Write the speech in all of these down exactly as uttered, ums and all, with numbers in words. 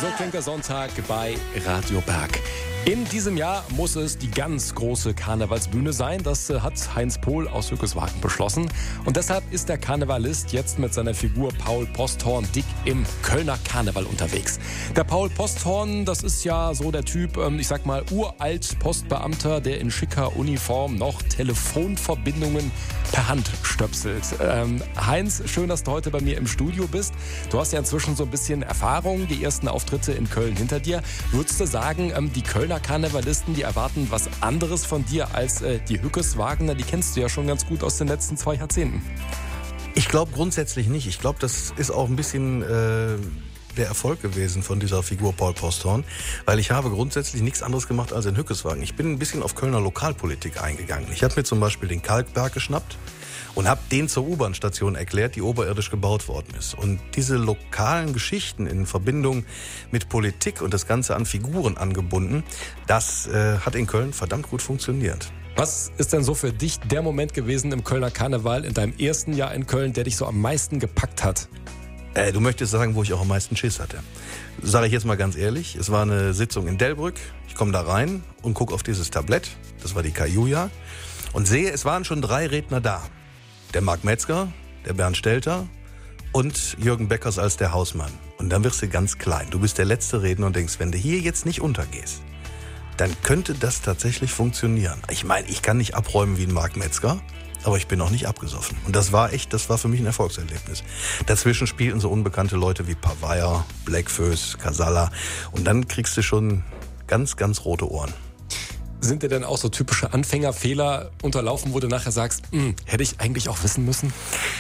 klingt der Sonntag bei Radio Berg. In diesem Jahr muss es die ganz große Karnevalsbühne sein. Das hat Heinz Pohl aus Hückeswagen beschlossen. Und deshalb ist der Karnevalist jetzt mit seiner Figur Paul Posthorn dick im Kölner Karneval unterwegs. Der Paul Posthorn, das ist ja so der Typ, ich sag mal, uralt Postbeamter, der in schicker Uniform noch Telefonverbindungen per Hand stöpselt. Ähm, Heinz, schön, dass du heute bei mir im Studio bist. Du hast ja inzwischen so ein bisschen Erfahrung, die ersten Auftritte in Köln hinter dir. Würdest du sagen, die Kölner Karnevalisten, die erwarten was anderes von dir als äh, die Hückeswagener? Die kennst du ja schon ganz gut aus den letzten zwei Jahrzehnten. Ich glaube grundsätzlich nicht. Ich glaube, das ist auch ein bisschen äh, der Erfolg gewesen von dieser Figur Paul Posthorn, weil ich habe grundsätzlich nichts anderes gemacht als in Hückeswagen. Ich bin ein bisschen auf Kölner Lokalpolitik eingegangen. Ich habe mir zum Beispiel den Kalkberg geschnappt und habe den zur U-Bahn-Station erklärt, die oberirdisch gebaut worden ist. Und diese lokalen Geschichten in Verbindung mit Politik und das Ganze an Figuren angebunden, das äh, hat in Köln verdammt gut funktioniert. Was ist denn so für dich der Moment gewesen im Kölner Karneval in deinem ersten Jahr in Köln, der dich so am meisten gepackt hat? Äh, du möchtest sagen, wo ich auch am meisten Schiss hatte. Sage ich jetzt mal ganz ehrlich, es war eine Sitzung in Delbrück. Ich komme da rein und gucke auf dieses Tablett, das war die Kajuja, und sehe, es waren schon drei Redner da. Der Marc Metzger, der Bernd Stelter und Jürgen Beckers als der Hausmann. Und dann wirst du ganz klein. Du bist der letzte Redner und denkst, wenn du hier jetzt nicht untergehst, dann könnte das tatsächlich funktionieren. Ich meine, ich kann nicht abräumen wie ein Marc Metzger, aber ich bin auch nicht abgesoffen. Und das war echt, das war für mich ein Erfolgserlebnis. Dazwischen spielten so unbekannte Leute wie Pavaya, Blackfoes, Casalla. Und dann kriegst du schon ganz, ganz rote Ohren. Sind dir denn auch so typische Anfängerfehler unterlaufen, wo du nachher sagst, hätte ich eigentlich auch wissen müssen?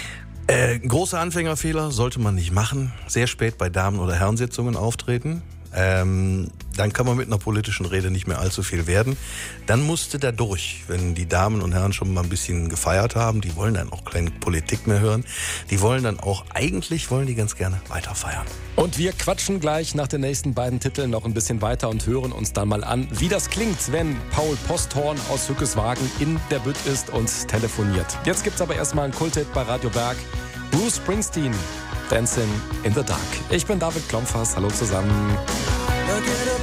Äh, große Anfängerfehler sollte man nicht machen. Sehr spät bei Damen- oder Herrensitzungen auftreten. Ähm, dann kann man mit einer politischen Rede nicht mehr allzu viel werden. Dann musste da durch, wenn die Damen und Herren schon mal ein bisschen gefeiert haben. Die wollen dann auch keine Politik mehr hören. Die wollen dann auch, eigentlich wollen die ganz gerne weiter feiern. Und wir quatschen gleich nach den nächsten beiden Titeln noch ein bisschen weiter und hören uns dann mal an, wie das klingt, wenn Paul Posthorn aus Hückeswagen in der Bütt ist und telefoniert. Jetzt gibt's aber erstmal einen Kulthit bei Radio Berg. Bruce Springsteen, Dancing in the Dark. Ich bin David Klompfers, hallo zusammen.